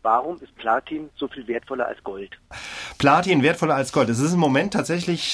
Warum ist Platin so viel wertvoller als Gold? Platin wertvoller als Gold. Es ist im Moment tatsächlich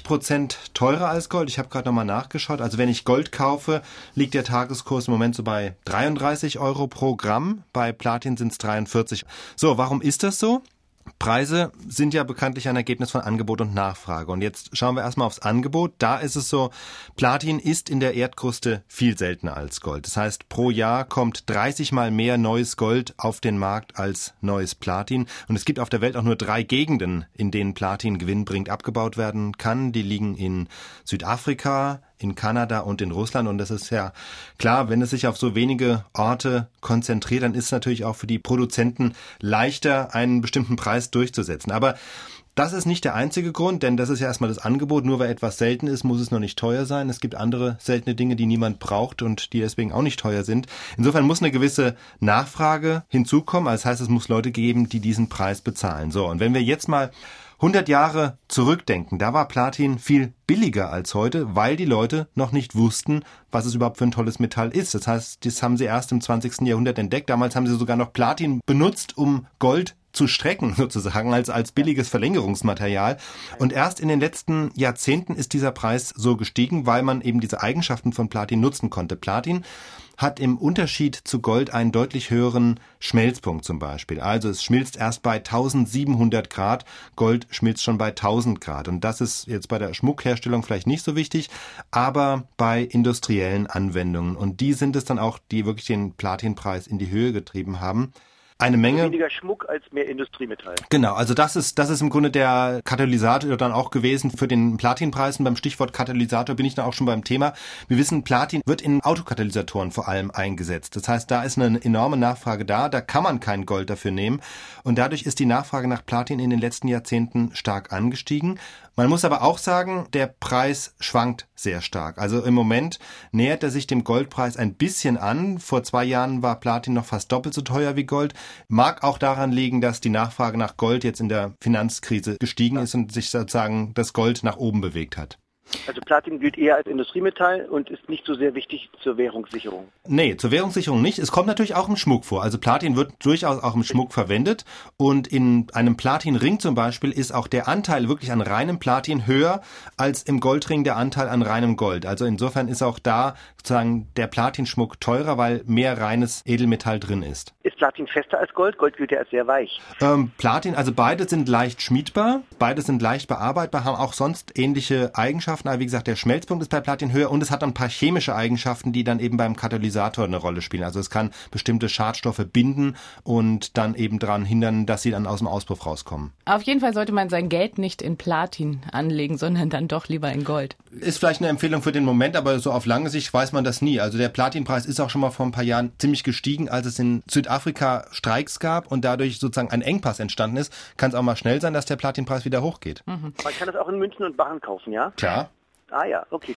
20% teurer als Gold. Ich habe gerade nochmal nachgeschaut. Also wenn ich Gold kaufe, liegt der Tageskurs im Moment so bei 33 Euro pro Gramm. Bei Platin sind es 43. So, warum ist das so? Preise sind ja bekanntlich ein Ergebnis von Angebot und Nachfrage. Und jetzt schauen wir erstmal aufs Angebot. Da ist es so, Platin ist in der Erdkruste viel seltener als Gold. Das heißt, pro Jahr kommt 30 Mal mehr neues Gold auf den Markt als neues Platin. Und es gibt auf der Welt auch nur 3 Gegenden, in denen Platin gewinnbringend abgebaut werden kann. Die liegen in Südafrika, in Kanada und in Russland. Und das ist ja klar, wenn es sich auf so wenige Orte konzentriert, dann ist es natürlich auch für die Produzenten leichter, einen bestimmten Preis durchzusetzen. Aber das ist nicht der einzige Grund, denn das ist ja erstmal das Angebot. Nur weil etwas selten ist, muss es noch nicht teuer sein. Es gibt andere seltene Dinge, die niemand braucht und die deswegen auch nicht teuer sind. Insofern muss eine gewisse Nachfrage hinzukommen. Also das heißt, es muss Leute geben, die diesen Preis bezahlen. So, und wenn wir jetzt mal 100 Jahre zurückdenken, da war Platin viel billiger als heute, weil die Leute noch nicht wussten, was es überhaupt für ein tolles Metall ist. Das heißt, das haben sie erst im 20. Jahrhundert entdeckt. Damals haben sie sogar noch Platin benutzt, um Gold zu strecken, sozusagen, als billiges Verlängerungsmaterial. Und erst in den letzten Jahrzehnten ist dieser Preis so gestiegen, weil man eben diese Eigenschaften von Platin nutzen konnte. Platin hat im Unterschied zu Gold einen deutlich höheren Schmelzpunkt zum Beispiel. Also es schmilzt erst bei 1700 Grad, Gold schmilzt schon bei 1000 Grad. Und das ist jetzt bei der Schmuckherstellung vielleicht nicht so wichtig, aber bei industriellen Anwendungen. Und die sind es dann auch, die wirklich den Platinpreis in die Höhe getrieben haben. Eine Menge. Weniger Schmuck als mehr Industriemetall. Genau, also das ist im Grunde der Katalysator dann auch gewesen für den Platinpreis. Und beim Stichwort Katalysator bin ich dann auch schon beim Thema. Wir wissen, Platin wird in Autokatalysatoren vor allem eingesetzt. Das heißt, da ist eine enorme Nachfrage da kann man kein Gold dafür nehmen. Und dadurch ist die Nachfrage nach Platin in den letzten Jahrzehnten stark angestiegen. Man muss aber auch sagen, der Preis schwankt sehr stark. Also im Moment nähert er sich dem Goldpreis ein bisschen an. Vor 2 Jahren war Platin noch fast doppelt so teuer wie Gold. Mag auch daran liegen, dass die Nachfrage nach Gold jetzt in der Finanzkrise gestiegen ist und sich sozusagen das Gold nach oben bewegt hat. Also Platin gilt eher als Industriemetall und ist nicht so sehr wichtig zur Währungssicherung. Nee, zur Währungssicherung nicht. Es kommt natürlich auch im Schmuck vor. Also Platin wird durchaus auch im Schmuck verwendet. Und in einem Platinring zum Beispiel ist auch der Anteil wirklich an reinem Platin höher als im Goldring der Anteil an reinem Gold. Also insofern ist auch da sozusagen der Platinschmuck teurer, weil mehr reines Edelmetall drin ist. Ist Platin fester als Gold? Gold gilt ja als sehr weich. Platin, also beide sind leicht schmiedbar, beide sind leicht bearbeitbar, haben auch sonst ähnliche Eigenschaften. Aber wie gesagt, der Schmelzpunkt ist bei Platin höher und es hat ein paar chemische Eigenschaften, die dann eben beim Katalysator eine Rolle spielen. Also es kann bestimmte Schadstoffe binden und dann eben daran hindern, dass sie dann aus dem Auspuff rauskommen. Auf jeden Fall sollte man sein Geld nicht in Platin anlegen, sondern dann doch lieber in Gold. Ist vielleicht eine Empfehlung für den Moment, aber so auf lange Sicht weiß man das nie. Also der Platinpreis ist auch schon mal vor ein paar Jahren ziemlich gestiegen, als es in Südafrika Streiks gab und dadurch sozusagen ein Engpass entstanden ist. Kann es auch mal schnell sein, dass der Platinpreis wieder hochgeht. Man kann das auch in Münzen und Barren kaufen, ja? Klar. Ah ja, okay.